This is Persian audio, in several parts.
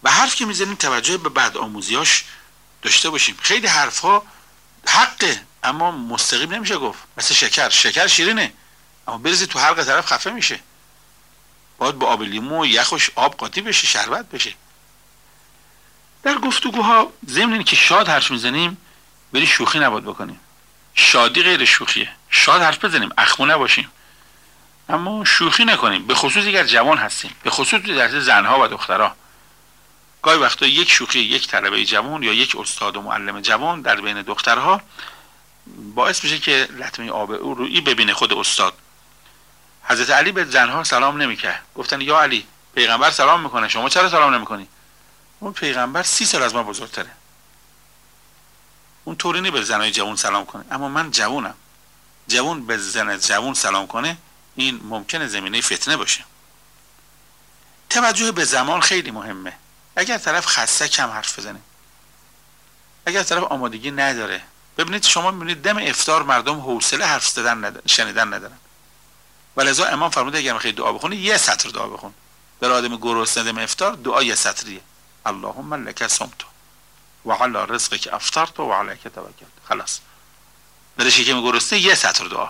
و حرف که میزنیم توجه به بعد آموزیاش داشته باشیم. خیلی حرفها حقه اما مستقیم نمیشه گفت. مثل شکر شیرینه اما بریزی تو حلق طرف خفه میشه. باید با آب لیمو و یخش آب قاطی بشه، شربت بشه. در گفتگوها ضمن اینکه شاد حرف میزنیم ولی شوخی نباید بکنیم. شادی غیر شوخیه. شاد حرف بزنیم، اخمو نباشیم، اما شوخی نکنیم، به خصوص اگر جوان هستیم، به خصوص در زنها و دخترها. گاهی وقتا یک شوخی یک طلبه جوان یا یک استاد و معلم جوان در بین دخترها باعث میشه که لطمه آب او رویی ببینه خود استاد. حضرت علی به زنها سلام نمیکرد. گفتن یا علی پیغمبر سلام میکنه، شما چرا سلام نمیکنی؟ اون پیغمبر 30 سال از ما بزرگتره. اون طوری به زنای جوان سلام کنه، اما من جوانم. جوان به زن جوان سلام کنه این ممکنه زمینه فتنه باشه. توجه به زمان خیلی مهمه. اگر طرف خسته کم حرف بزنه، اگر طرف آمادگی نداره. ببینید شما میبینید دم افطار مردم حوصله حرف زدن شنیدن ندارن. ولذا امام فرموده اگر میخوای دعا بخونی یه سطر دعا بخون. در آدم گرسنه دم افطار دعا یه سطریه. اللهم لک صمت و علی رزقک افطرت و علیک توکلت. خلاص. برای شکم گرسنه یه سطر دعا.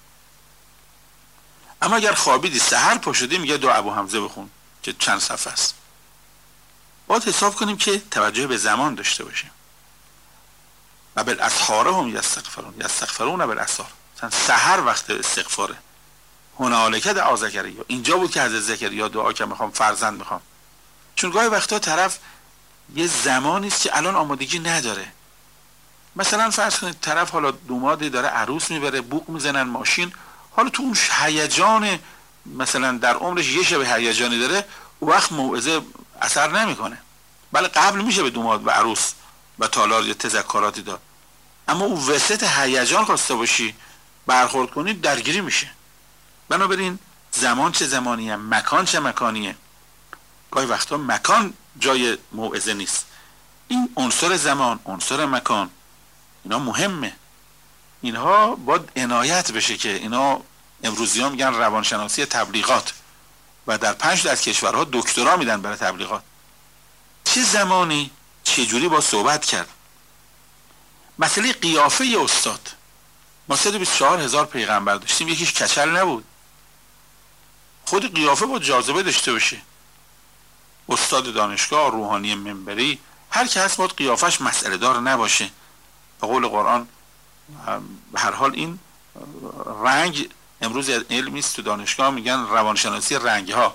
اما اگر خوابیدی سحر پا شدی میگه دعا ابو حمزه بخون که چند صفحه است. باید حساب کنیم که توجه به زمان داشته باشیم. و بالاسحار هم یستغفرون بالاسحار. مثلا سحر وقت استغفاره. هنالک دعا زکریا. اینجا بود که حضرت زکریا دعا که میخوام فرزند میخوام. چون گاهی وقتا طرف یه زمانی است که الان آمادگی نداره. مثلا فرض کنید طرف حالا دومادی داره عروس میبره، بوق میزنن ماشین، حالا تو اون هیجان مثلا در عمرش یه شب هیجانی داره، اون وقت موعظه اثر نمیکنه. بله قبل میشه به دوماد و عروس و تالار یا تذکراتی داد، اما اون وسط هیجان خواسته باشی برخورد کنی درگیری میشه. بنابراین زمان چه زمانیه، مکان چه مکانیه. گاهی وقتا مکان جای موعظه نیست. این عنصر زمان، عنصر مکان، اینا مهمه. اینها باید عنایت بشه که اینا امروزی ها میگن روانشناسی تبلیغات و در 5 از کشورها دکترا میدن برای تبلیغات. چه زمانی چه جوری با صحبت کرد. مسئله قیافه ی استاد، ما 124,000 پیغمبر داشتیم، یکیش کچل نبود. خود قیافه با جاذبه داشته باشه. استاد دانشگاه، روحانی منبری، هر که هست باید قیافش مسئله دار نباشه. به قول قرآن به هر حال این رنگ امروز علمی است، تو دانشگاه میگن روانشناسی رنگ ها.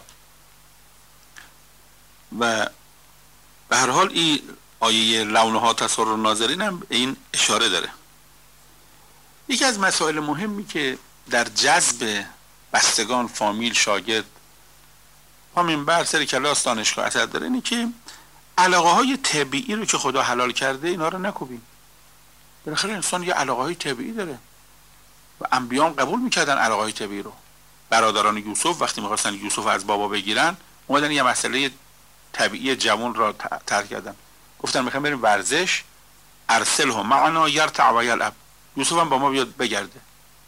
و به هر حال این آیه لونها تصور ناظرین هم این اشاره داره. یکی از مسائل مهمی که در جذب بستگان، فامیل، شاگرد همین بر سر کلاس دانشگاه اثر داره اینه که علاقه های طبیعی رو که خدا حلال کرده اینا رو نکوبیم. بالاخره انسان یه علاقه های طبیعی داره و انبیان قبول میکردن علاقه های طبیعی رو. برادران یوسف وقتی میخواستن یوسف از بابا بگیرن اومدن یه مسئله طبیعی جوان را ترک کردن. گفتن میخوایم بریم ورزش، ارسله معنا یرتع و یلعب. یوسف هم با ما بیاد بگرده.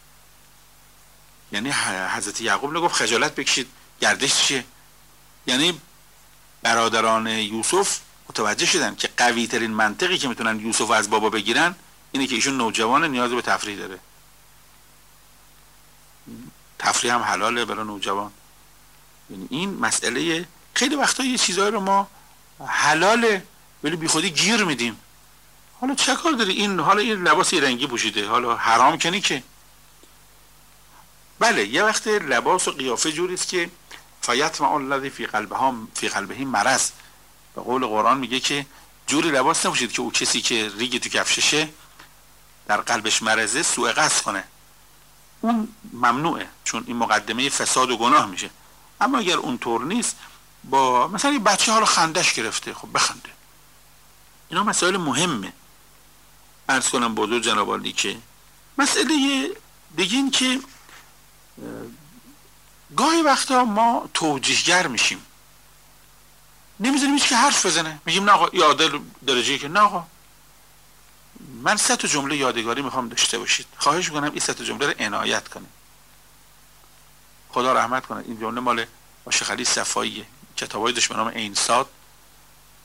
یعنی حضرت یعقوب نگفت خجالت بکشید، گردش چیه؟ یعنی برادران یوسف متوجه شدن که قوی ترین منطقی که میتونن یوسف از بابا بگیرن اینه که ایشون نوجوانه، نیاز به تفریح داره. تفریح هم حلاله برای نوجوان. یعنی این مسئله خیلی وقتا یه چیزایی رو ما حلاله ولی بی خودی گیر میدیم. حالا چه کار داری این، حالا این لباس رنگی پوشیده، حالا حرام کنی که. بله یه وقت لباس و قیافه جوری است که فیطمع الذی فی قلبه مرض. به قول قرآن میگه که جوری لباس نپوشید که او کسی که ریگ تو کفششه در قلبش مرضه سوء قصد کنه. اون ممنوعه، چون این مقدمه فساد و گناه میشه. اما اگر اون طور نیست، با مثلا یه بچه حالا خندش گرفته، خب بخنده. اینا مسائل مهمه. عرض کنم بزرگ جناب عالی که مسئله دیگه این که گاهی وقتا ما توجیهگر میشیم، نمیذاریم هیچ که حرف بزنه، میگیم نه آقا یاده درجه که نه آقا من 3 جمله یادگاری میخوام داشته باشید، خواهش میکنم این 3 جمله رو عنایت کنید. خدا رحمت کنه. این جمله مال شیخ علی صفاییه، کتابایی داشت به نام عین صاد،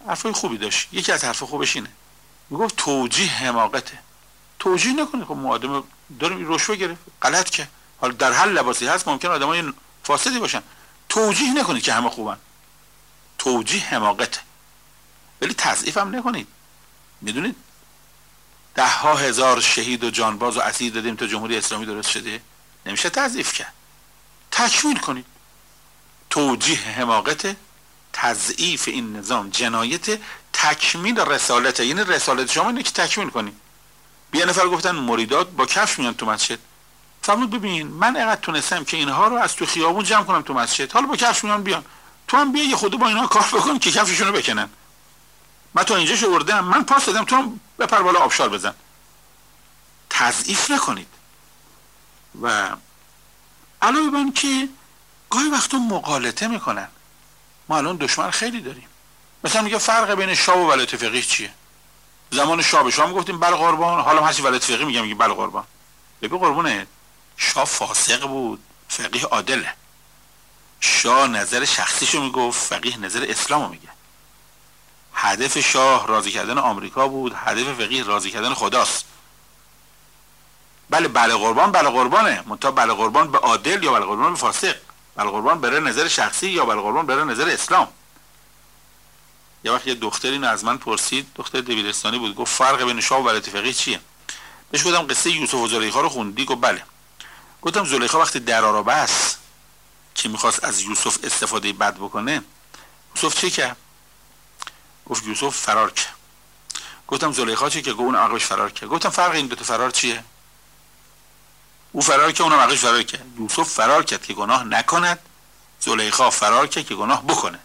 حرفای خوبی داشت. یکی از حرف خوبش اینه، میگفت توجیه حماقته. توجیه نکنید. خب ما آدم داریم رشوه گرفت، غلط که حالا در هر لباسی هست ممکن آدمای فاسدی باشن، توجیه نکنید که همه خوبن. توجیه حماقته. ولی تضعیف هم نکنید. میدونید 10,000 شهید و جانباز و اسیر دادیم تا جمهوری اسلامی درست شده؟ نمیشه تضعیف کرد. تکمیل کنید. توجیه حماقت، تضعیف این نظام جنایت، تکمیل رسالته. یعنی رسالت شما اینه که تکمیل کنید. یه نفر گفتن مریدات با کفش میان تو مسجد. فرمود ببین من اینقدر تونستم که اینها رو از تو خیابون جمع کنم تو مسجد، حالا با کفش میان بیان، تو هم بیا یه خود با اینها کار بکن که کفششون رو بکنن. من تو اینجا شوردم، من پاس دادم، تو هم بپر بالا آبشار بزن. تضعیف نکنید. و علاوه بر این که گاهی وقتا مغالطه میکنن. ما الان دشمن خیلی داریم. مثلا میگه فرق بین شاه و ولایت فقیه چیه؟ زمان شاه به شاه میگفتیم بله قربان، حالا هرچی ولایت فقیه میگه بله قربان. ببین قربونه، شاه فاسق بود، فقیه عادله. شاه نظر شخصیشو میگفت، فقیه نظر اسلامو میگه. هدف شاه راضی کردن آمریکا بود، هدف فقیه راضی کردن خداست. بله قربان بله قربانه، منتها بله قربان به عادل یا بله قربان به فاسق، بله قربان بره نظر شخصی یا بله قربان بره نظر اسلام. یه وقت یه دختری اینو از من پرسید، دختر دبیرستانی بود، گفت فرق بین شاه و ولایت فقیه چیه؟ بهش گفتم قصه یوسف و زلیخا رو خوندی؟ گفت بله. گفتم زلیخا وقتی درا رو بست که میخواست از یوسف استفاده بد بکنه، یوسف چه کرد؟ گفت یوسف فرار کرد. گفتم زلیخا چه که؟ گفت اون عقبش فرار کرد. گفتم فرق این دو تا فرار چیه؟ او فرار کرد، اونم عقبش فرار کرد. یوسف فرار کرد که گناه نکند، زلیخا فرار کرد که گناه بکنه.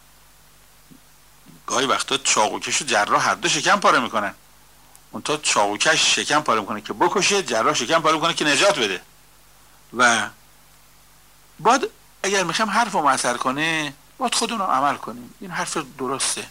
گاهی وقتا چاقوکش و جراح هر دو شکم پاره میکنن. اون تا چاقوکش شکم پاره میکنه که بکشه، جراح شکم پاره میکنه که نجات بده. و باید اگر میخوام حرف رو مؤثر کنه باید خودمون رو عمل کنیم. این حرف درسته.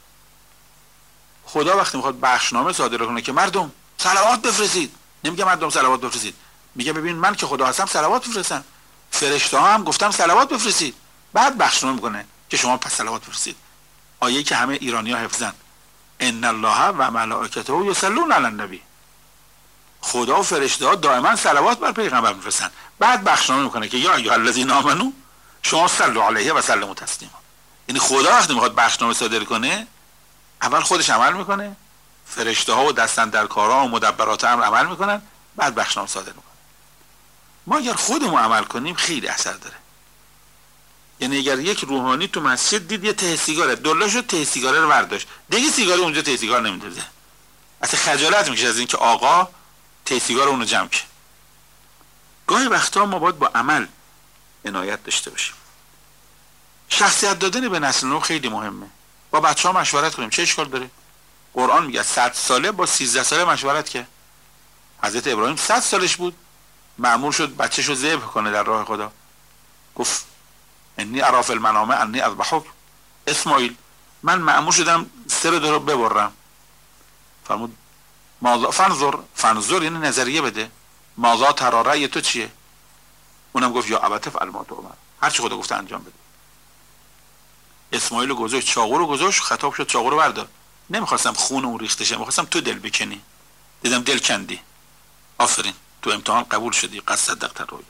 خدا وقتی میخواد بخشنامه صادر کنه که مردم صلوات بفرستید، نمیگه مردم صلوات بفرستید، میگه ببین من که خدا هستم صلوات بفرستم، فرشته ها هم گفتم صلوات بفرستید. بعد بخشنامه میکنه که شما پس صلوات بفرستید. آیه که همه ایرانی‌ها حفظن، ان الله و ملائکته یصلون علی النبی. خدا و فرشته ها دائما صلوات بر پیغمبر میفرستن. بعد بخشنامه میکنه که یا ایها الذین آمنو شما صلوا علیه و سلموا تسلیما. یعنی خدا وقتی میخواد بخشنامه صادر کنه اول خودش عمل میکنه، فرشته ها و دستاندرکاران و مدبرات امر عمل میکنن، بعد بخشنامه صادر میکنه. ما اگر خودمون عمل کنیم خیلی اثر داره. یعنی اگر یک روحانی تو مسجد دید یه ته سیگاره دلا شد، ته سیگاره رو برداشت، دیگه سیگار اونجا ته سیگار نمیندازه، اصلا خجالت میکشه از اینکه آقا ته سیگار اونو جمع کنه. گاهی وقتا ما باید با عمل عنایت داشته باشیم. شخصیت دادن به نسل نو خیلی مهمه. با بچه‌ها مشورت کنیم، چه اشکال داره؟ قرآن میگه 100 ساله با 13 ساله مشورت کرد. حضرت ابراهیم 100 سالش بود، مأمور شد بچه‌شو ذبح کنه در راه خدا. گفت انی اری فی المنام انی اذبحک. اسماعیل من مأمور شدم سر رو ببرم. فرمود ماذا فنظر یعنی نظریه بده، ماذا ترى رأی تو چیه؟ اونم گفت یا ابت فعل ما تؤمر، هر چی خدا گفته انجام بده. اسماعیل رو گذاشت، چاقو رو گذاشت، خطاب شد چاقو رو بردار. نمیخواستم خون اون ریخته شه، میخواستم تو دل بکنی. دیدم دل کندی، آفرین، تو امتحان قبول شدی، قد صدقت الرؤیا.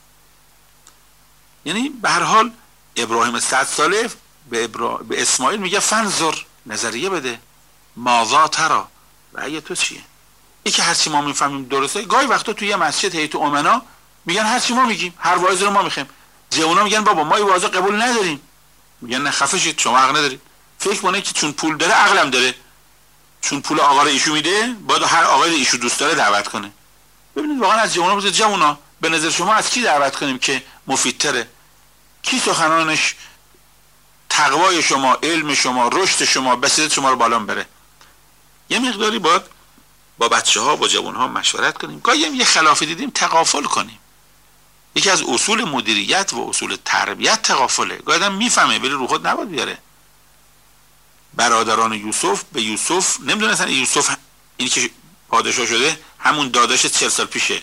یعنی به هر حال ابراهیم 100 ساله به اسماعیل میگه فنظر، نظریه بده، ماذا ترى، رأی تو چیه؟ یکی هرچی ما میفهمیم درسته. گاهی وقتا توی یه مسجد هیئت امنا میگن هرچی ما میگیم، هر واعظ رو ما میخوایم. جوونا میگن بابا ما این واعظ قبول نداریم. میگن نه خفه شید، شما حق ندارید. فکر کنه که چون پول داره عقلم داره، چون پول آقا رو ایشو میده باید هر آقای ایشو دوست داره دعوت کنه. ببینید واقعا از جوونا بگید جوونا به نظر شما از کی دعوت کنیم که مفیدتره؟ کی سخنانش تقوای شما، علم شما، رشد شما، بصیرت شما رو بالا بره؟ یه مقداری باید با بچه‌ها با جوان‌ها مشورت کنیم. گاهی یه خلافی دیدیم تغافل کنیم. یکی از اصول مدیریت و اصول تربیت تغافله. گاهی آدم میفهمه ولی رو خود نباید بیاره. برادران یوسف به یوسف نمیدونستن یوسف اینی که پادشاه شده همون داداش 40 سال پیشه.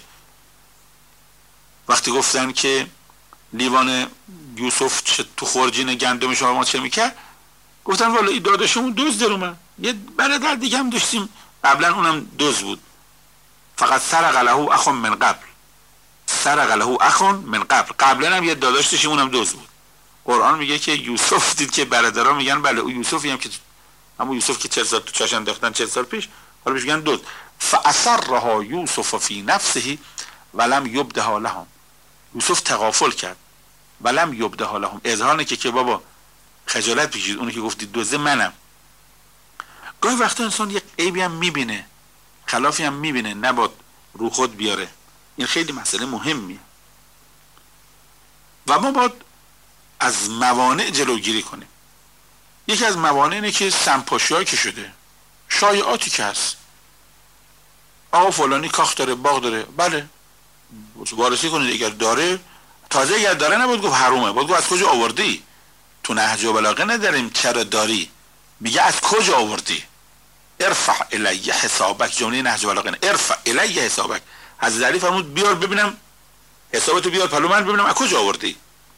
وقتی گفتن که لیوان یوسف تو خورجین گندم شما چه میکرد، گفتن والا این داداشمون دزد در اومد، یه برادر دیگه هم داشتیم قبلا اونم دزد بود، فقط سرق له اخ من قبل، سرق له اخ من قبل، قبلا هم یه داداش داشتیم اونم دزد بود. قرآن میگه که یوسف دید که برادرها میگن بله اون یوسفی هم که همون یوسف که 40 سال تو چاش انداختن 40 سال پیش، حالا بهش میگن دزد. فاصرها یوسف فی نفسه ولم یبدها لهم، یوسف تغافل کرد ولم یبدها لهم، اظهار نکرد که بابا خجالت بکشید، اونی که گفتید دزده منم. گاهی وقتا انسان یک عیبی هم میبینه، خلافی هم میبینه، نباید رو خود بیاره. این خیلی مسئله مهمیه و ما باید از موانع جلوگیری کنیم. یکی از موانع اینه که سمپاشی‌هایی که شده، شایعاتی که هست، آقا فلانی کاخ داره، باغ داره، بله وارسی کنید اگر داره، تازه اگر داره نباید گفت حرومه، باید گفت از کجا آوردی. تو نهج و بلاغه نداریم چرا داری، میگه از کجا آوردی. ارفع الیه حسابک، جمله نهج و بلاغه، ارفع الیه حسابک. حضرت علی فرمود بیار ببینم حسابتو، بیار پلو من ببینم از کجا آوردی.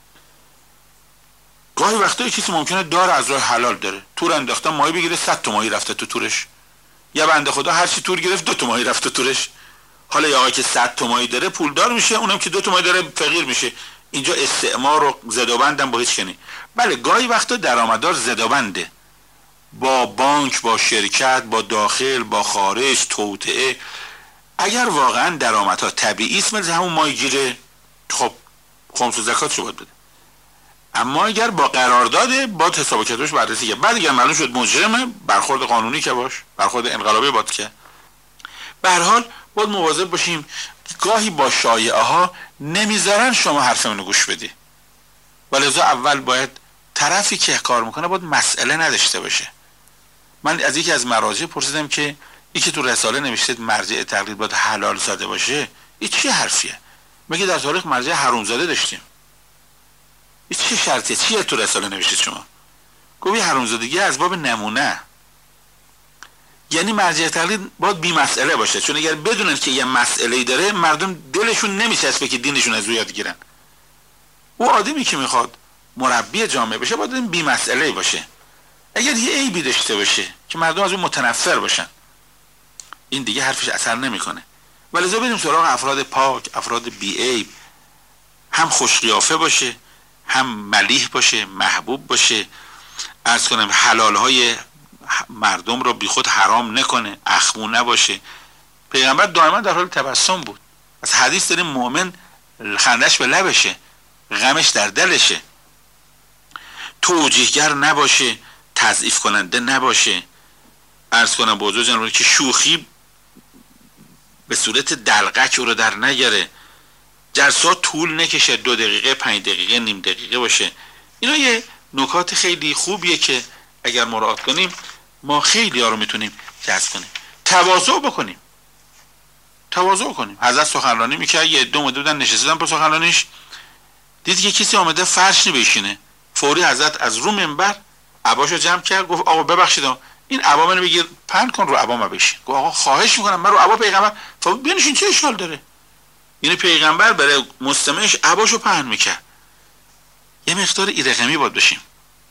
گاهی وقتا کسی ممکنه داره از راه حلال داره، تور انداختن ماهی بگیره 100 تا ماهی رفته تو تورش، یا بنده خدا هر چی تور گرفت 2 تا ماهی رفته تورش. حالا یا آقایی که 100 تا ماهی داره پولدار میشه، اونم که 2 تا ماهی داره فقیر میشه. اینجا استعمار و زدوبندم با هیچ کنی. بله گاهی وقتا درآمددار زدوبنده، با بانک، با شرکت، با داخل، با خارج، توطئه. اگر واقعا درآمدها طبیعی است مثل همون ماهیگیره، خب خمس و زکاتشو باید بده. اما اگر با قرارداد باید حساب و کتابش بررسی کرد. بعد اگر معلوم شد مجرمه، برخورد قانونی که باش، برخورد انقلابی باید که. به هر حال باید مواظب باشیم. گاهی با شایعه ها نمیذارن شما حرفمونو گوش بدی، ولذا اول باید طرفی که کار میکنه باید مسئله نداشته باشه. من از یکی از مراجع پرسیدم که یکی تو رساله نوشته مرجع تقلید باید حلال زاده باشه، این چه حرفیه؟ میگه در تاریخ مرجع حروم زاده داشتیم. این چه شرطیه؟ چیه تو رساله نوشتید شما؟ گویی حروم زادگی از باب نمونه. یعنی مرجع تقلید باید بی مسئله باشه، چون اگر بدونن که یه مسئله‌ای داره مردم دلشون نمیچسبه که دینشون از او یاد گیرن. او آدمی که میخواد مربی جامعه بشه باید بی مسئله باشه. اگر یه عیبی داشته باشه که مردم از اون متنفر باشن، این دیگه حرفش اثر نمیکنه. ولذا بریم سراغ افراد پاک، افراد بی عیب، هم خوش قیافه باشه، هم ملیح باشه، محبوب باشه، عرض کنم حلال های مردم رو بی خود حرام نکنه، اخمو نباشه. پیغمبر دائما در حال تبسم بود. از حدیث داریم مؤمن خندش به لبشه، غمش در دلشه. توجیهگر نباشه، تضعیف کننده نباشه. عرض کنم بزرگ جناب که شوخی به صورت دلقک او رو در نگره. جلسات طول نکشه، 2 دقیقه، 5 دقیقه، نیم دقیقه باشه. اینا یه نکات خیلی خوبیه که اگر مراعات کنیم ما خیلی ها رو میتونیم جذب کنیم. تواضع بکنیم، تواضع کنیم. حضرت سخنرانی میکرد، یه عده اومده بودن نشستن پر سخنرانیش، دید که کسی آمده فرش نبشینه، فوری حضرت از رو منبر عباشو جمع کرد، گفت آقا ببخشید این عبا منو بگیر پهن کن رو عبا ما بشین. گفت آقا خواهش میکنم من رو عبا پیغمبر، بنشین چه اشکال داره؟ یعنی پیغمبر برای مستمعش عباشو پهن میکرد. یه مقدار ایرقمی باید بشیم.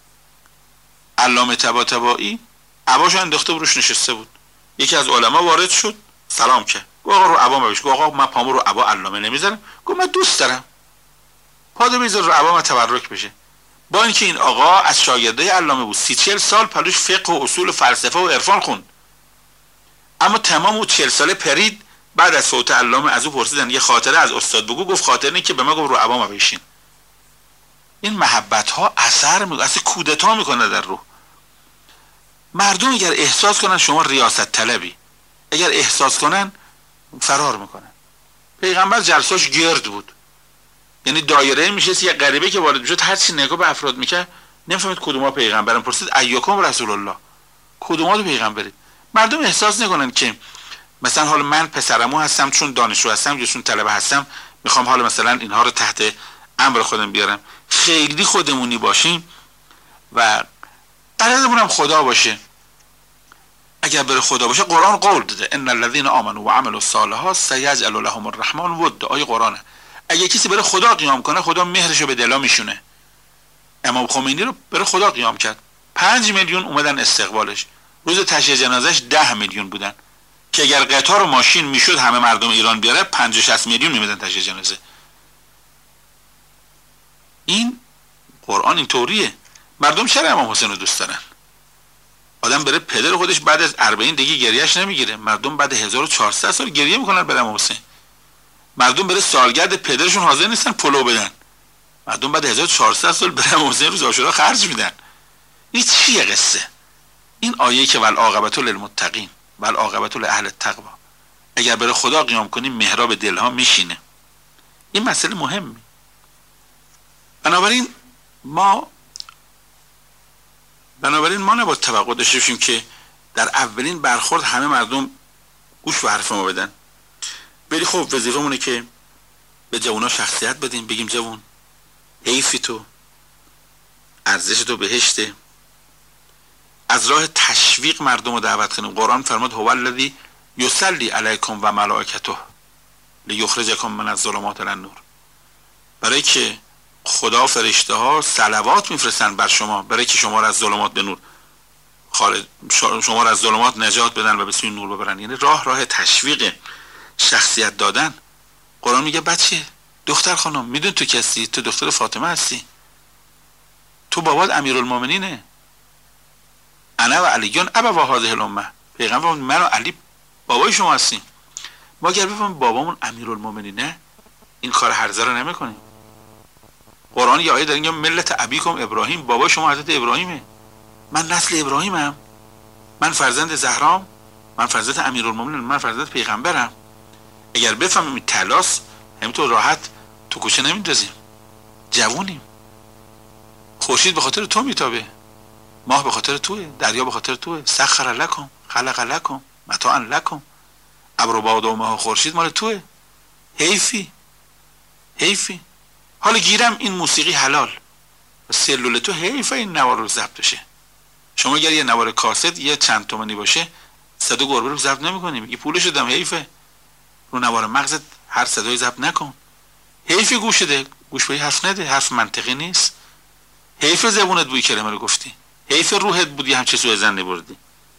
علامه طباطبایی عباشو انداخته و روش نشسته بود. یکی از علما وارد شد، سلام کرد، گفت آقا رو عبا ما بشین. گفت آقا من پامو رو عبا علامه نمیذارم. گفت من دوست دارم پادو بذار رو عبا ما تبرک بشه. با اینکه این آقا از شاگردای علامه بود، 30-40 سال پلوش فقه و اصول و فلسفه و عرفان خوند، اما تمام او 40 ساله پرید. بعد از فوت علامه از او پرسیدن یه خاطره از استاد بگو، گفت خاطره اینه که به من گفت رو عبا ما بشین. این محبت ها اثر میکنه، اصلا کودتا میکنه در روح مردم. اگر احساس کنن شما ریاست طلبی، اگر احساس کنن فرار میکنن. پیغمبر جلساش گرد بود، یعنی دایره میشه یه غریبه که وارد میشد هر چی نگاه به افراد میکرد نمیفهمید کدوما پیغمبرن. پرسید ایاکم رسول الله، کدوما رو پیغمبرید؟ مردم احساس نکنن که مثلا حالا من پسرمو هستم چون دانشجو هستم یا چون طلبه هستم میخوام حالا مثلا اینها رو تحت امر خودم بیارم. خیلی خودمونی باشیم و قرارمون هم خدا باشه. اگر بره خدا باشه، قرآن قول داده ان الذين آمنوا وعملوا الصالحات سيجعل لهم الرحمن ود. آیه قرآنه. اگر کسی بره خدا قیام کنه، خدا مهرشو به دلا میشونه. امام خمینی رو بره خدا قیام کرد، 5 میلیون اومدن استقبالش. روز تشییع جنازش 10 میلیون بودن که اگر قطار و ماشین میشد همه مردم ایران بیاره 50-60 میلیون میمدن تشییع جنازه. این قرآن اینطوریه. مردم چرا امام حسین رو دوست دارن؟ آدم بره پدر خودش بعد از 40 دیگه گریهش نمیگیره. مردم بعد 1400 سال گریه میکنن برای امام حسین. مردم بره سالگرد پدرشون حاضر نیستن پلو بدن. مردم بعد 1400 سال برای امام حسین روز عاشورا خرج میدن. این چیه قصه؟ این آیه که والعاقبة للمتقین والعاقبة لأهل التقوی، اگر برای خدا قیام کنیم محراب دلها میشینه. این مسئله مهمه. بنابراین ما نباید توقع داشته باشیم که در اولین برخورد همه مردم گوش به حرف ما بدن. ولی خب وظیفمونه که به جوونا شخصیت بدیم، بگیم جوون حیفی تو، ارزش تو بهشته. از راه تشویق مردم رو دعوت کنیم. قرآن فرمود هو الذی یصلی علیکم و ملائکته لیخرجکم من الظلمات الی النور. برای که خدا فرشته ها صلوات میفرستن بر شما برای که شما را از ظلمات به نور شما را از ظلمات نجات بدن و به سوی نور ببرن. یعنی راه تشویق، شخصیت دادن. قرآن میگه بچه دختر خانم میدون تو کسی؟ تو دختر فاطمه هستی، تو بابات امیرالمومنینه. انا و علیون ابا هذه الامه. پیغمبر من و علی بابای شما هستیم. ما اگر بفهمیم بابامون امیرالمومنینه این کار هرزه رو نمیکنیم. قرآن یه آیه داره میگه ملت ابیکم ابراهیم، بابای شما حضرت ابراهیمه. من نسل ابراهیمم، من فرزند زهرام، من فرزند امیرالمومنین، من فرزند پیغمبرم. اگر بفهمیم این تلاس همینطور راحت تو کوچه نمیندازیم. جوونیم. خورشید به خاطر تو میتابه، ماه به خاطر توه، دریا به خاطر توه. سخر لکم خلق لکم متاعا لکم. ابر و باد و ماه و خورشید مال توه. حیفی. حالا گیرم این موسیقی حلال، سلول تو حیفه این نوار رو ضبط بشه. شما اگر یه نوار کاست یه چند تومانی باشه صدا گربه رو ضبط نمی‌کنی، میگی پولش دادم حیفه. رو نوار مغزت هر صدایی ضبط نکن. حیف گوش ده، گوش به حرف نده، حرف منطقی نیست. حیف زبونت بوی کلمه رو گفتی، حیف روحت بودی همچه سوء ظن نبردی.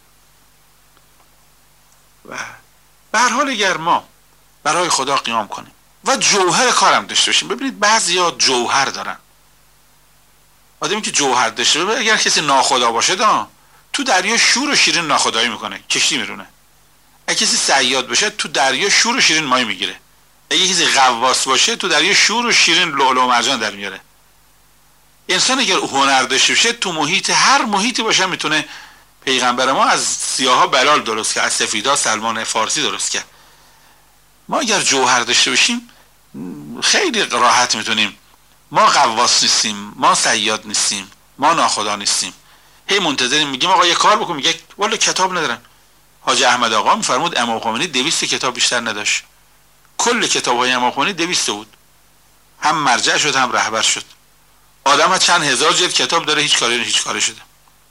و به هر حال اگر ما برای خدا قیام کنیم و جوهر کارم داشته باشیم. ببینید بعضیا جوهر دارن. آدمی که جوهر داشته باشه، اگر کسی ناخدا باشه تو دریا شور و شیرین ناخدایی میکنه، کشتی میرونه. اگه کسی صیاد باشه تو دریا شور و شیرین ماهی میگیره. اگه کسی غواص باشه تو دریا شور و شیرین لؤلؤ و مرجان در میاره. انسان اگر هنر داشته باشه تو محیط، هر محیطی باشه میتونه. پیغمبر ما از سیاها بلال درست کرد، از سفیدا سلمان فارسی درست کرد. ما اگر جوهر داشته باشیم خیلی راحت میتونیم. ما غواص نیستیم، ما صیاد نیستیم، ما ناخدا نیستیم. هی منتظریم میگیم آقا یه کار بکن، میگه والا کتاب ندارم. حاج احمد آقا میفرمود امام خمینی 200 کتاب بیشتر نداشت. کل کتاب‌های امام خمینی 200 بود. هم مرجع شد هم رهبر شد. آدم ها چند هزار جلد کتاب داره، هیچ کاری شده.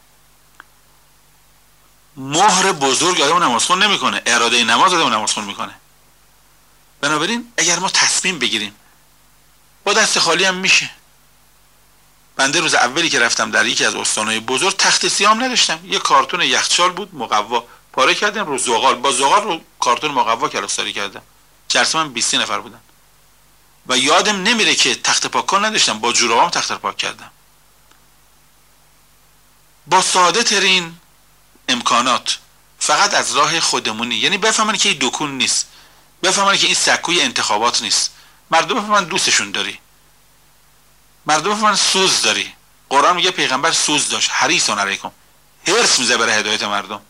مهر بزرگ آدم نمازخون نمیکنه، اراده نماز آدم نمازخون میکنه. بنابراین اگر ما تصمیم بگیریم با دست خالی هم میشه. بنده روز اولی که رفتم در یکی از استانهای بزرگ تخت سیام نداشتم، یه کارتون یخچال بود مقوا، پاره کردم رو زغال، با زغال رو کارتون مقوا کلاساری کردم. جلسه من 20 نفر بودن و یادم نمیره که تخت پاک کن نداشتم، با جورابام تخت رو پاک کردم. با ساده ترین امکانات، فقط از راه خودمونی. یعنی بفهمن که این دکون نیست، بفهمن که این سکوی انتخابات نیست، مردم بفهمن دوستشون داری، مردم بفهمن سوز داری. قرآن میگه پیغمبر سوز داشت، حریصون علیکم، حرص میزه برای هدایت مردم.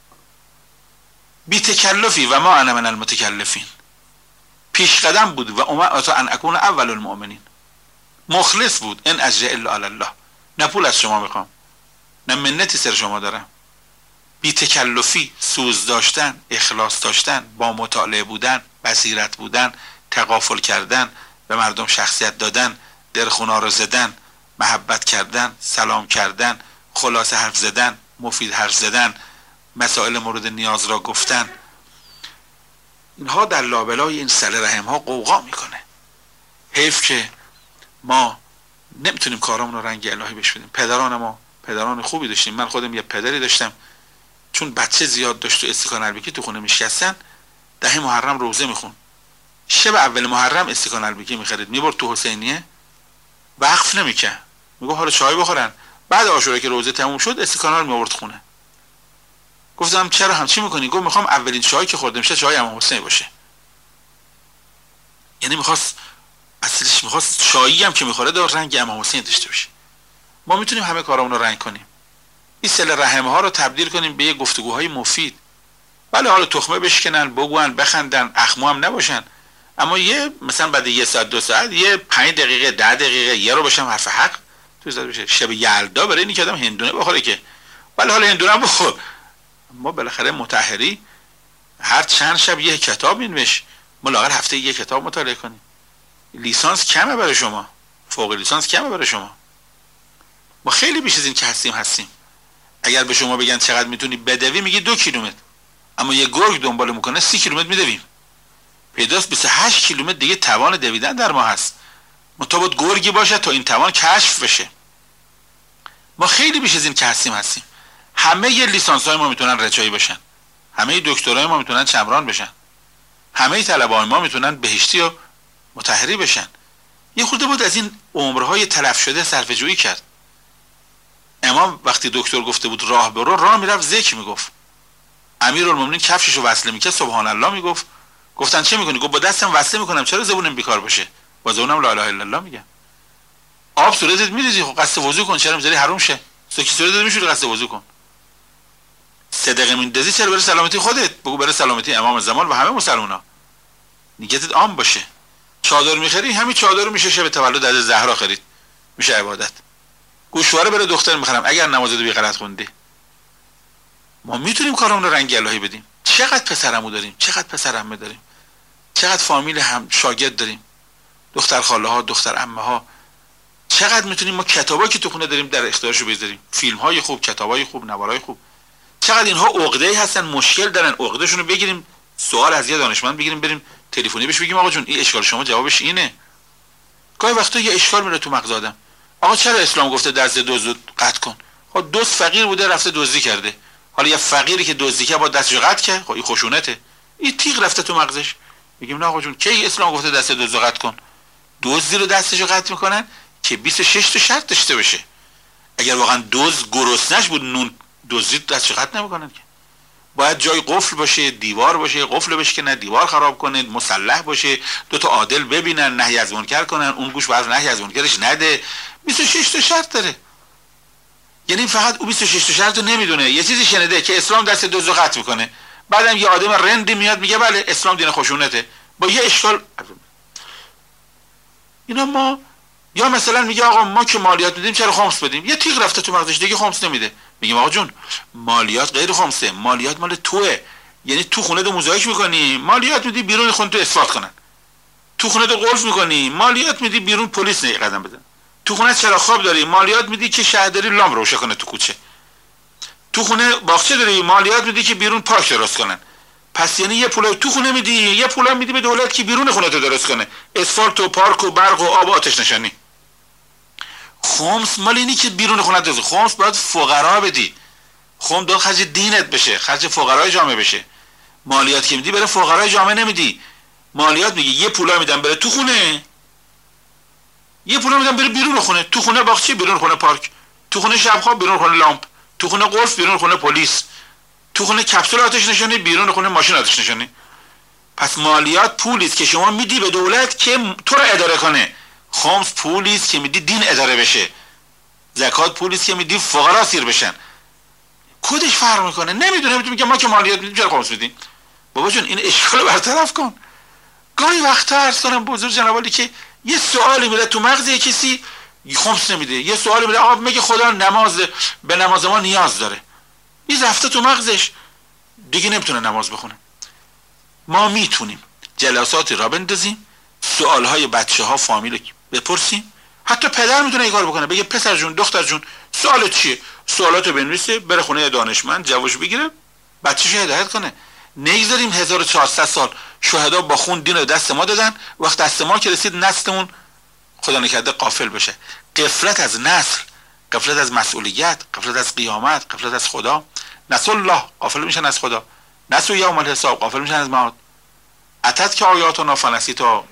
بی تکلفی و ما انا من المتکلفین، پیش قدم بود و امرت ان اکون اول المؤمنین. مخلص بود، ان اجر الا علی الله. نه پول از شما میخوام، نه منتی سر شما دارم. بی تکلفی، سوز داشتن، اخلاص داشتن، با مطالعه بودن، بصیرت بودن، تغافل کردن، به مردم شخصیت دادن، درخونا رو زدن، محبت کردن، سلام کردن، خلاصه حرف زدن، مفید حرف زدن، مسائل مورد نیاز را گفتن. اینها در لابلای این صله رحم ها قوقا میکنه. حیف که ما نمیتونیم کارامون رو رنگ الهی بهش بدیم. پدران ما پدران خوبی داشتیم. من خودم یه پدری داشتم چون بچه زیاد داشت تو استکان البکی تو خونه میشکستن، ده محرم روزه میخون، شب اول محرم استکان البکی میخرید میبرد تو حسینیه، وقف نمیکرد، میگه حالا چای بخورن. بعد عاشورا که روزه تموم شد استکانا رو میآورد خونه. گفتم چرا همچی میکنی؟ گفت میخوام اولین چایی که خوردم شه چای امام حسین باشه. یعنی میخواست اصلش میخواست چایی هم که میخوره دار رنگ امام حسین داشته باشه. ما میتونیم همه کارامون رو رنگ کنیم، این صله رحم ها رو تبدیل کنیم به گفتگوهای مفید. بله حالا تخمه بشکنن، بگوین، بخندن، اخمو هم نباشن، اما یه مثلا بعد یه ساعت 2 ساعت یه 5 دقیقه 10 دقیقه یه رو باشم حرف حق تو زده بشه. شب یلدا برای اینکه آدم هندونه بخوره که بله حالا هندونه هم بخور، ما بالاخره مطهری هر چند شب یه کتاب می‌نویس، ما لااقل هفته یه کتاب مطالعه کنیم. لیسانس کمه برای شما، فوق لیسانس کمه برای شما. ما خیلی بیش از این که هستیم. اگر به شما بگن چقدر میتونی بدوی میگی 2 کیلومتر، اما یه گرگ دنبال میکنه 30 کیلومتر میدویم. پیداست 28 کیلومتر دیگه توان دویدن در ما هست. مطابق گرگی باشه تا این توان کشف بشه. ما خیلی بیش از این که هستیم. همه ی لیسانس های ما میتونن رچایی بشن، همه دکترای ما میتونن چمران بشن، همه طلبه‌های ما میتونن بهشتی و مطهری بشن. یه خورده بود از این عمرهای تلف شده صرفه جویی کرد. امام وقتی دکتر گفته بود راه برو، راه میرفت ذکر میگفت. امیرالمومنین کفششو وصله میکرد سبحان الله میگفت. گفتن چه میکنی؟ گفت با دستم وصله میکنم، چرا زبونم بیکار باشه؟ با زبونم لا اله الا الله میگم. آب صورتت میریزی، خب قصد وضو کن، چرا میذاری حروم شه؟ سکی صورتت میشوری قصد وضو کن. صدقه میندازی چرا؟ برای سلامتی خودت، بگو برای سلامتی امام زمان و همه مسلمونا. نیتت عام باشه. چادر میخری، همین چادر میشه شب تولد از زهرا خرید، میشه عبادت. گوشواره برای دختر میخرم اگر نمازت بی غلط خوندی. ما میتونیم کارمون رو رنگ الهی بدیم. چقدر پسرمو داریم، چقدر پسر عمه داریم، چقدر فامیل هم شاگرد داریم، دختر خاله ها، دختر عمه ها. چقدر میتونیم ما کتابایی که تو خونه داریم در اختیارشو بذاریم، فیلم های خوب، کتابای خوب، نوارای خوب. چقدر اینها عقده‌ای هستن، مشکل دارن، عقدهشون رو بگیریم، سوال از یه دانشمند بگیریم، بریم تلفنی بهش بگیم آقا جون این اشکال شما جوابش اینه. گاهی وقتا یه اشکال میره تو مغز آدم. آقا چرا اسلام گفته دست دزد قطع کن؟ خب دوست فقیر بوده رفته دزدی کرده، حالا یه فقیری که دزدی کرد با دستش قطع کرد، خب این خشونته، این تیغ رفته تو مغزش. میگیم نه آقا جون کی اسلام گفته دست دزد قطع کن؟ دزدی رو دستش قطع میکنن که 26 تا شرط داشته باشه. اگر واقعا دزد گرسنش بود نون دزدید دستش قطع نمیکنن که. باید جای قفل باشه، دیوار باشه، قفل بشه که نه دیوار خراب کنه، مسلح باشه، 2 تا عادل ببینن، نهی از منکر کنن، اون گوش باز نهی از منکرش نده. 26 تا شرط داره. یعنی فقط اون 26 تا شرط رو نمیدونه، یه چیزی شنیده که اسلام دست دزد رو قطع میکنه، بعدم یه آدم رندی میاد میگه بله اسلام دین خشونته، با یه اشکال. اینا ما یا مثلا میگه آقا ما که مالیات میدیم چرا خمس بدیم؟ یه تیغ رفته تو مغزش دیگه خمس نمیده. میگیم آقا جون مالیات غیر خمسه، مالیات مال توئه. یعنی تو خونه دو موزاییک میکنی، مالیات میدی بیرون خونه تو اثبات کنن. تو خونه دو قلف میکنی، مالیات میدی بیرون پلیس نه قدم بزن. تو خونه چرا خواب داری، مالیات میدی که شهرداری لام روشه کنه تو کوچه. تو خونه باغچه داری، مالیات میدی که بیرون پارک درست کنن. پس یعنی یه پول تو خونه میدی، یه پول میدی به دولت که بیرون خونه تو درست کنه، اسفالت و پارک و برق و آب و آتش نشانی. خمس مال اینی که بیرون خونه درست، خمس باید فقرا بدی. خمس باید خرج دینت بشه، خرج فقرای جامعه بشه. مالیات که میدی برای فقرای جامعه نمیدی. مالیات میگی یه پولا میدم بره تو خونه، یه پولا میدم بره بیرون خونه. تو خونه باغچه، بیرون خونه پارک. تو خونه شبخواب، بیرون خونه لامپ. تو خونه قلف، بیرون خونه پلیس. تو خونه کپسول آتش نشانی، بیرون خونه ماشین آتش نشانی. پس مالیات پولیست که شما میدی به دولت که تو رو اداره کنه. خمس پولیست که میدی دین اداره بشه. زکات پولیست که میدی فقرا سیر بشن. کدش فرق میکنه؟ نمیدونه. میگه ما که مالیات میدیم چرا خمس میدیم؟ بابا جون این اشکال رو برطرف کن. گاهی وقتا عرض کنم بزرگ جناب عالی که یه سوالی میره تو مغز کسی خمس نمیده، یه سوالی میره آقا میگه خدا نماز به نماز ما نیاز داره، این رفته تو مغزش دیگه نمیتونه نماز بخونه. ما میتونیم جلساتی را بندازیم، سوالهای بچه ها فامیل بپرسیم، حتی پدر میتونه این کار بکنه، بگه پسر جون دختر جون سوالت چیه، سوالاتو بنویسه بره خونه دانشمند جوابشو بگیره، بچه‌شو هدایت کنه. نگذاریم 1400 سال شهدا با خون دین رو دست ما دادن، وقت دست ما که رسید نسلمون خدا نکرده غافل بشه. غفلت از نسل، غفلت از مسئولیت، غفلت از قیامت، غفلت از خدا. نسوا الله، غافل میشن از خدا. نسوا یوم الحساب، غافل میشن از معاد. اتت که آیاتنا فنسیتها،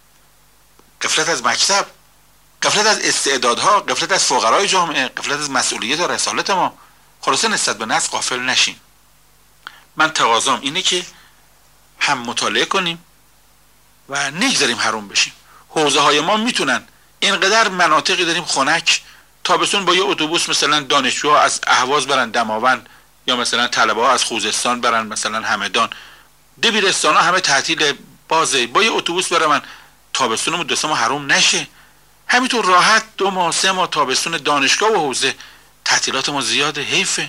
غفلت از مکتب، غفلت از استعدادها، غفلت از فقرای جامعه، غفلت از مسئولیت و رسالت ما. خلاصه نسبت به نسل غافل نشیم. من تقاضام اینه که هم مطالعه کنیم و نگذاریم حروم بشیم. حوزه های ما میتونن، اینقدر مناطقی داریم خنک، تابستون با یه اتوبوس مثلا دانشجوها از اهواز برن دماوند، یا مثلا طلبه ها از خوزستان برن مثلا همدان، دبیرستان ها همه تعطیل بازه، با یه اتوبوس برن. من تابستونمون 2 ماه حروم نشه. همینطور راحت 2 ماه 3 ماه تابستون دانشگاه و حوزه تعطیلات ما زیاده، حیفه.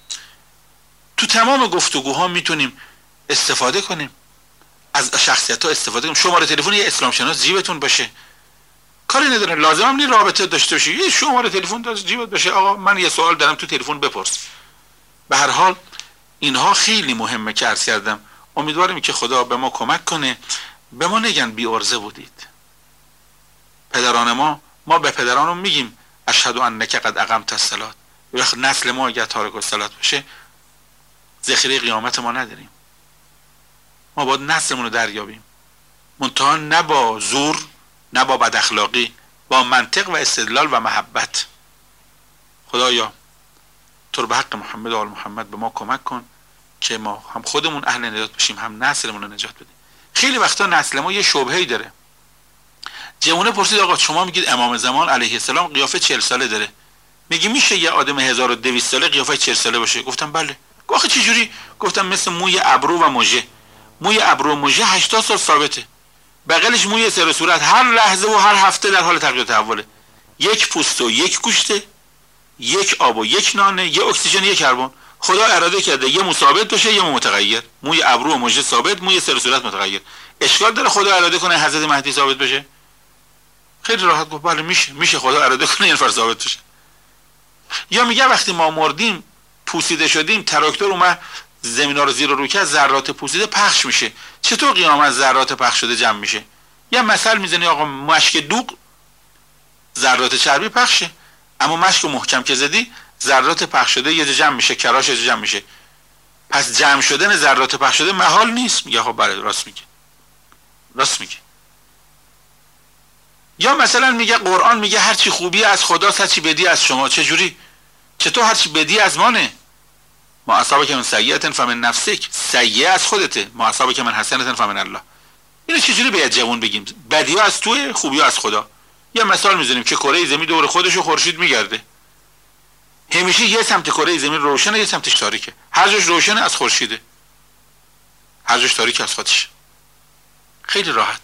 تو تمام گفتگوها میتونیم استفاده کنیم از شخصیت ها، استفاده کنیم. شماره تلفن یه اسلام شناس جیبتون باشه، کاری نداره، لازم هم نی رابطه داشته باشی، یه شماره تلفن داشته جیبت باشه. آقا من یه سوال دارم، تو تلفن بپرس. به هر حال اینها خیلی مهمه که عرض کردم. امیدواریم که خدا به ما کمک کنه، به ما نگن بی عرضه بودید. پدران ما به پدرانم میگیم اشهد انک قد اقمت الصلاه. وقت نسل ما اگر تارک الصلاه باشه ذخیره قیامت ما نداریم. ما باید نسلمون رو دریابیم، منتها نه با زور، نه با بد اخلاقی، با منطق و استدلال و محبت. خدایا تو رو به حق محمد و آل محمد به ما کمک کن که ما هم خودمون اهل نجات بشیم، هم نسلمون رو نجات بدیم. خیلی وقتا نسل ما یه شبهه‌ای داره. جوونه پرسید آقا شما میگید امام زمان علیه السلام قیافه 40 ساله داره، میگی میشه یه آدم 1200 ساله قیافه 40 ساله باشه؟ گفتم بله. آخه چه جوری؟ گفتم مثل موی ابرو و مژه. موی ابرو و مژه 80 سال ثابته، بغلش موی سر و صورت هر لحظه و هر هفته در حال تغییر و تحوله. یک پوست و یک گوشته، یک آب و یک نانه، یک اکسیژن یک کربن. خدا اراده کرده یه مو ثابت باشه یه مو متغیر. موی ابرو و مژه ثابت، موی سر و صورت متغیر. اشکال داره خدا اراده کنه حضرت مهدی ثابت بشه؟ خیلی راحت گفت بله میشه خدا اراده کنه این فرد ثابت بشه. یا میگه وقتی ما مردیم پوسیده شدیم، تراکتور اومد زمینا رو زیر و رو کرد، ذرات پوسیده پخش میشه. چطور قیامت ذرات پخش شده جمع میشه؟ یا مثل میزنی آقا مشک دوغ ذرات چربی پخشه، اما مشک محکم که زدی ذرات پخش شده یه جمع میشه، کراش یه جمع میشه. پس جمع شدن ذرات پخش شده محال نیست. میگه خب بله راست میگه. یا مثلا میگه قرآن میگه هر چی خوبی از خداست هر چی بدی از شما. چه جوری؟ چطور هر چی بدی از مانه؟ ما اصابک من سیئة فمن نفسک، سیئه از خودته، ما اصابک من حسنة فمن الله. اینو چجوری باید جوون بگیم؟ بدی از توه، خوبی از خدا. یه مثال میزنیم که کره زمین دور خودش و خورشید میگرده، همیشه یه سمت کره زمین روشنه یه سمتش تاریکه، هر جاش روشنه از خورشیده، هر جاش تاریکه از خودش. خیلی راحت.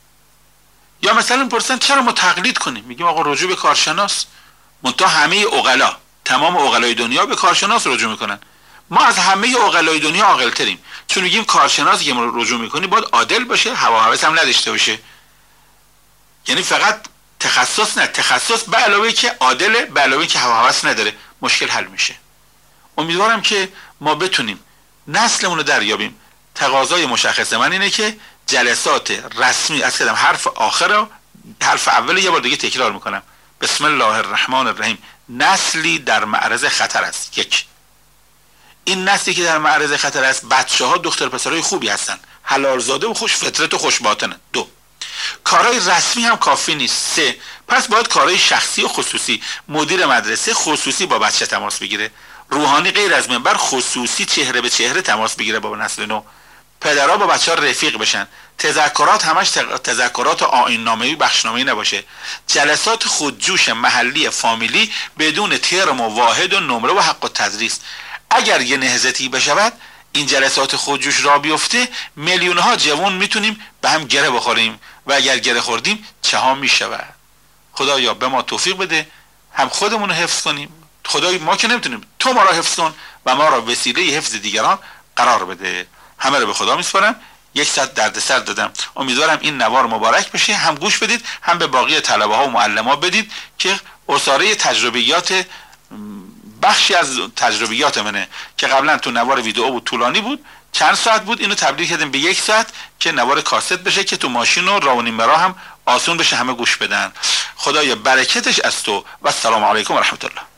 یا مثلا پرسن چرا ما تقلید کنیم؟ میگیم آقا رجوع به کارشناس. منتها همه عقلا، تمام عقلای دنیا به کارشناس رجوع میکنن. ما از همه عقلای دنیا عاقل تریم، چون میگیم کارشناسی که ما رجوع میکنی باید عادل باشه، هوا هوس هم نداشته باشه. یعنی فقط تخصص نه، تخصص به علاوه که عادله، به علاوه که هوا هوس نداره، مشکل حل میشه. امیدوارم که ما بتونیم نسلمون رو دریابیم. تقاضای مشخص من اینه که جلسات رسمی از کدام حرف آخر، حرف اول یه بار دیگه تکرار میکنم. بسم الله الرحمن الرحیم. نسلی در معرض خطر است. یک، این نسلی که در معرض خطر است بچه ها دختر پسرای خوبی هستن، حلال زاده و خوش فطرت و خوش باطنه. دو، کارهای رسمی هم کافی نیست. سه، پس باید کارهای شخصی و خصوصی، مدیر مدرسه خصوصی با بچه تماس بگیره، روحانی غیر از منبر خصوصی چهره به چهره تماس بگیره با نسل نو، پدرها با بچه ها رفیق بشن، تذکرات همش تذکرات آیین نامه‌ای بخشنامه‌ای نباشه، جلسات خودجوش محلی فامیلی بدون ترم و واحد و نمره و حق التدریس. اگر یه نهضتی بشود این جلسات خودجوش را بیفته، میلیون ها جوان میتونیم به هم گره بخوریم و اگر گره خوردیم چه ها میشود. خدایا به ما توفیق بده هم خودمون رو حفظ کنیم. خدای ما که نمیتونیم، تو ما را حفظ کن و ما را وسیله حفظ دیگران قرار بده. همه رو به خدا میسپارم. 100 دردسر دادم. امیدوارم این نوار مبارک بشه. هم گوش بدید هم به باقی طلبه ها و معلم ها بدید که عصاره تجربیات، بخشی از تجربیات منه که قبلا تو نوار ویدئو بود، طولانی بود، چند ساعت بود، اینو تبدیل کردیم به 1 ساعت که نوار کاست بشه که تو ماشین و راهنمایی هم آسون بشه، همه گوش بدن. خدایا برکتش از تو و السلام علیکم و رحمت الله.